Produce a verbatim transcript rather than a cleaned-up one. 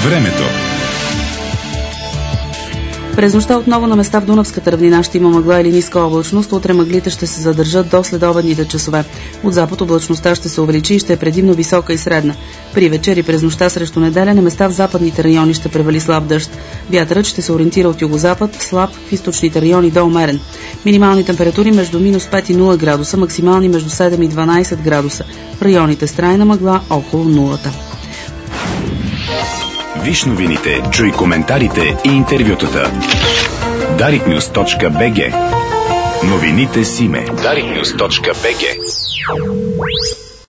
Времето. През нощта отново на места в Дунавската равнина ще има мъгла или ниска облачност. Утре мъглите ще се задържат до следобедните часове. От запад облачността ще се увеличи и ще е предимно висока и средна. При вечер и през нощта срещу неделя на места в западните райони ще превали слаб дъжд. Вятърът ще се ориентира от югозапад, слаб в източните райони до умерен. Минимални температури между минус пет и нула градуса, максимални между седем и дванайсет градуса. В районите с трайна мъгла около нулата. Виж новините, чуй коментарите и интервютата. дарик нюз точка би джи. Новините с име дарик нюз точка би джи.